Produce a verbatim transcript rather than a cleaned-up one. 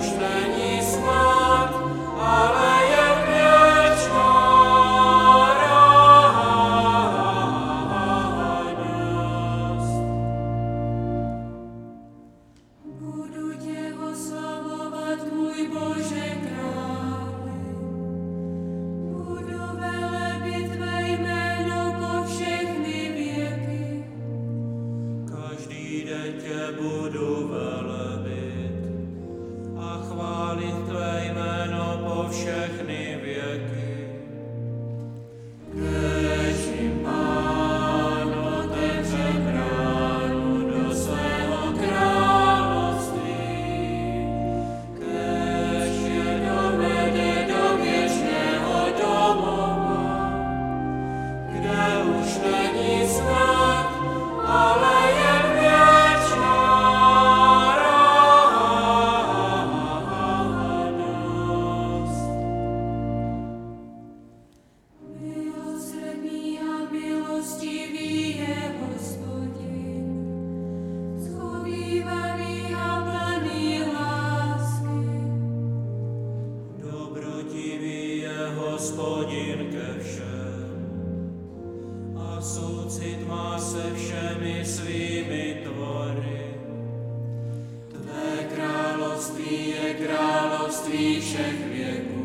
budu velebit a chválit tvé jméno po všechny věky. Kéž jim Pán otevře bránu do svého království, kéž je dovede do věčného domova, kde už není smrt, ale jen věčná radost. Milosrdný a milostivý je Hospodin, shovívavý a plný lásky. Dobrotivý je Hospodin ke všem a soucit má se všemi svými tvory. Tvé království je království všech věků.